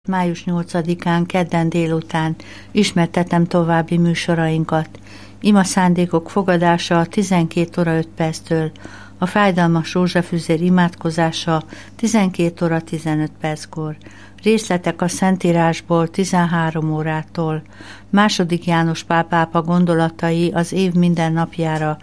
Május 8-án, kedden délután ismertetem további műsorainkat. Ima szándékok fogadása 12 óra 5 perctől, a fájdalmas rózsafüzér imádkozása 12 óra 15 perckor. Részletek a Szentírásból 13 órától. II. János Pál pápa gondolatai az év minden napjára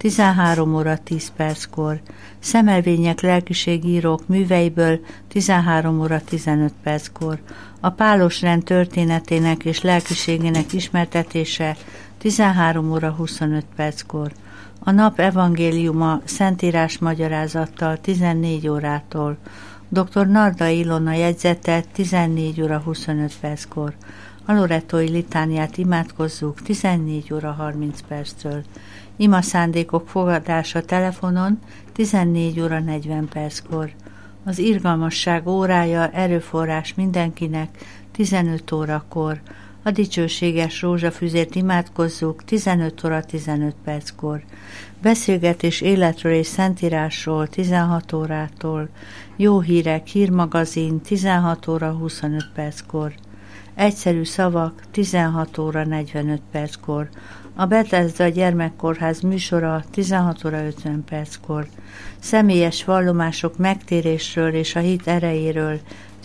13 óra 10 perckor. Szemelvények lelkiségírók műveiből 13 óra 15 perckor. A pálos rend történetének és lelkiségének ismertetése 13 óra 25 perckor. A nap evangéliuma Szentírás magyarázattal 14 órától. Dr. Narda Ilona jegyzete 14 óra 25 perckor. A lorettói litániát imádkozzuk 14 óra 30 perctől. Ima szándékok fogadása telefonon 14 óra 40 perckor. Az irgalmasság órája erőforrás mindenkinek 15 órakor. A dicsőséges rózsafüzért imádkozzuk 15 óra 15 perckor. Beszélgetés életről és Szentírásról 16 órától. Jó hírek, hírmagazin 16 óra 25 perckor. Egyszerű szavak 16 óra 45 perckor. A Bethesda gyermekkórház műsora 16 óra 50 perckor. Személyes vallomások megtérésről és a hit erejéről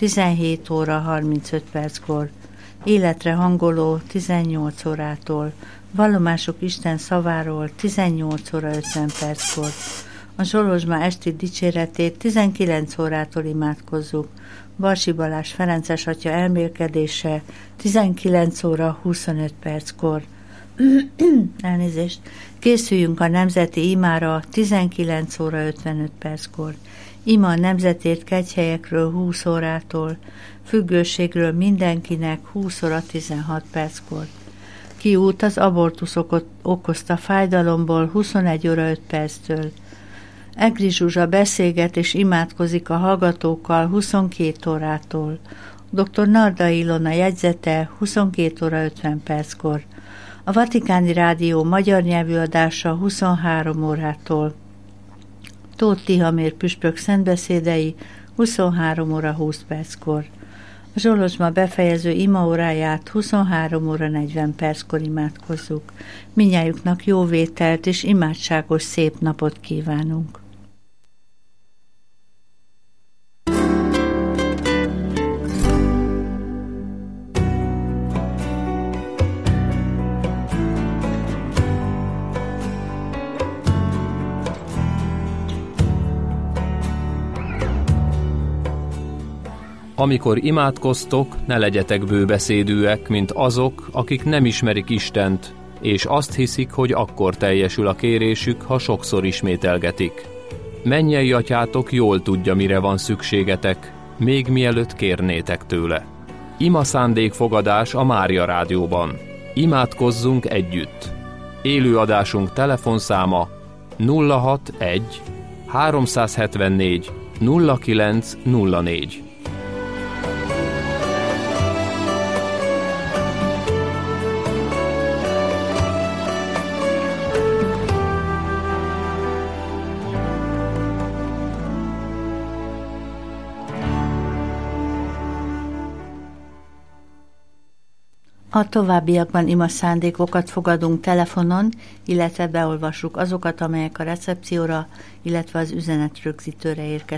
17 óra 35 perckor. Életre hangoló 18 órától. Vallomások Isten szaváról 18 óra 50 perckor. A Zsolozsma esti dicséretét 19 órától imádkozzuk. Barsi Balázs Ferences atya elmélkedése 19 óra 25 perckor. Elnézést. Készüljünk a nemzeti imára 19 óra 55 perckor. Ima a nemzetért kegyhelyekről 20 órától, függőségről mindenkinek 20 óra 16 perckor. Kiút az abortuszok okozta fájdalomból 21 óra 5 perctől. Egri Zsuzsa beszélget és imádkozik a hallgatókkal 22 órától. Dr. Narda Ilona jegyzete 22 óra 50 perckor. A Vatikáni Rádió magyar nyelvű adása 23 órától. Tóth Tihamér püspök szentbeszédei 23 óra 20 perckor. A Zsolozsma befejező imaóráját 23 óra 40 perckor imádkozzuk. Mindnyájuknak jó vételt és imádságos szép napot kívánunk. Amikor imádkoztok, ne legyetek bőbeszédűek, mint azok, akik nem ismerik Istent, és azt hiszik, hogy akkor teljesül a kérésük, ha sokszor ismételgetik. Mennyei atyátok jól tudja, mire van szükségetek, még mielőtt kérnétek tőle. Ima szándékfogadás a Mária Rádióban. Imádkozzunk együtt. Élőadásunk telefonszáma 061 374 0904. A továbbiakban ima szándékokat fogadunk telefonon, illetve beolvassuk azokat, amelyek a recepcióra, illetve az üzenetrögzítőre érkeztek.